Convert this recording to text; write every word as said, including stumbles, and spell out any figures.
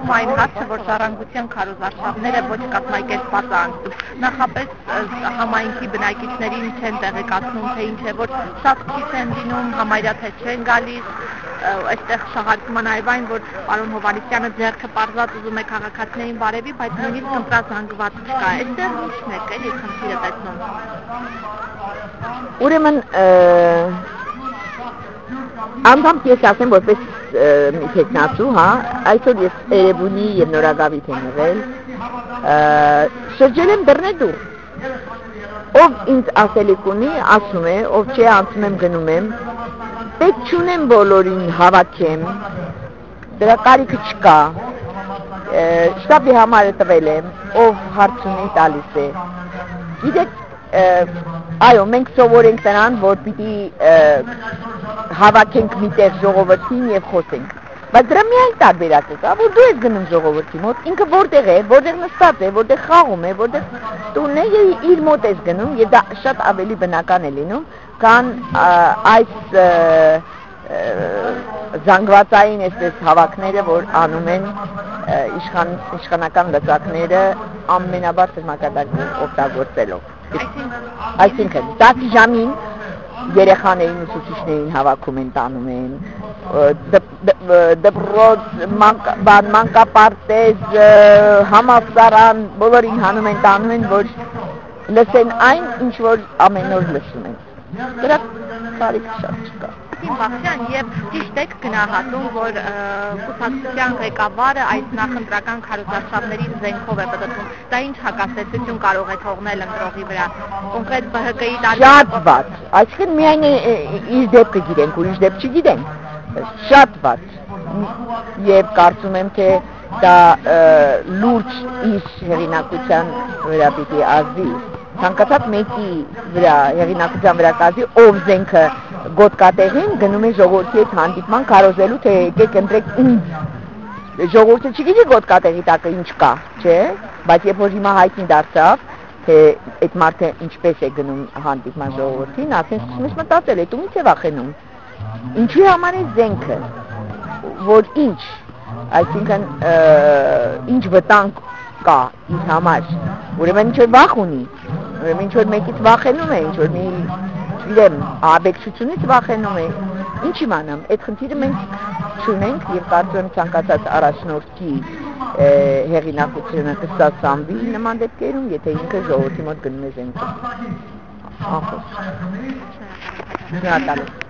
կապվում այն հարցը, որ ժառանգության քարոզարշավները ոչ կազմակերպված են։ Նախապես համայնքի բնակիչներին չեն տեղեկացնում, թե ինչ է, որ շատ քիչ են լինում, համարյա թե չեն գալիս, այստեղ շահարկում են նաև այն, որ պարոն Հովհաննիսյանը ձեռքը պարզած ուզում է քաղաքացիներին բարևի, բայց նույնիսկ ընտրազանգված չկա։ Այստեղ ի՞նչն եք էլի խնդիրը տեսնում։ Ուրեմն անդամ ես ասեմ որպես տեխնացու, հա, այսօր ես Էրեբունի եւ Նորագավիթ եմ եղել, շրջել եմ դռնեդուռ, ով ինձ ասելիք ունի, ասում է, ով չէ, անցնում եմ գնում եմ, պետք չունեմ բոլորին հավաքեմ, դրա կարիքը չկա, շտաբի համարը տվել եմ, ով հարց ունի տալիս է, գիտեք, այո, մենք սովորենք նրան, որ պիտի հավաքենք միտեղ ժողովրդին եւ խոսենք, բայց դրա միայն տարբերակը կա, որ դու ես գնում ժողովրդի մոտ, ինքը որտեղ է, որտեղ նստած է, որտեղ խաղում է, որտեղ տունն է եւ իր մոտ ես գնում եւ դա շատ ավելի բնական է լինում, քան այս զանգվածային այսպես հավաքները, որ անում են իշխան իշխանական լծակները ամենաբարձր մակարդակին օգտագործելով։ Այսինքն տասը ժամին երեխաներին ուսուցիչներին հավաքում են, տանում են, դպրոց, մանկապարտեզ, համալսարան, բոլորին հանում են, տանում են, որ լսեն այն, ինչ որ ամեն օր լսում են։ Դրա կարիք շատ չկա։ Բախյան, եւ ճիշտ եք գնահատում, որ կուսակցության ղեկավարը այս նախընտրական քարոզարշավներին զենքով է պտտվում։ Դա ինչ հակասեցություն կարող է թողնել ընտրողի վրա։ Կոնկրետ Բ Հ Կ-ի շատ վատ, այսինքն միայն իր դեպքը գիտենք, ուրիշ դեպք չգիտենք, շատ վատ, եւ կարծում եմ, թե դա լուրջ իր հեղինակության վրա պիտի ազդի, ցանկացած մեկի վրա հեղինակության վրա կազդի, ով զենքը գոտկատեղին գնում է ժողովրդի հետ հանդիպման քարոզելու, թե եկեք ընտրեք ինձ, ժողովուրդը չգիտի գոտկատեղի տակը ինչ կա, չէ, բայց երբ որ հիմա հայտնի դարձավ, թե այդ մարդը ինչպես է գնում հանդիպման ժողովրդին, ասեն սկսում ես մտածել, այդ ումից է վախենում, ինչի համար է զենքը, որ ինչ, այսինքն ինչ վտանգ կա իր համար, ուրեմն ինչ որ վախ ունի, ուրեմն ինչ որ մեկից վախենում է, ինչ որ մի, չգիտեմ, աբեկչությունից վախենում է, ինչ իմանամ, այդ խնդիրը մենք չունենք եւ կարծում եմ ցանկացած առաջնորդի հեղինակությունը կստացանվի նման դեպքերում, եթե ինքը ժողովրդի մոտ գնում է զենքով։ Ահա։ Շնորհակալ եմ։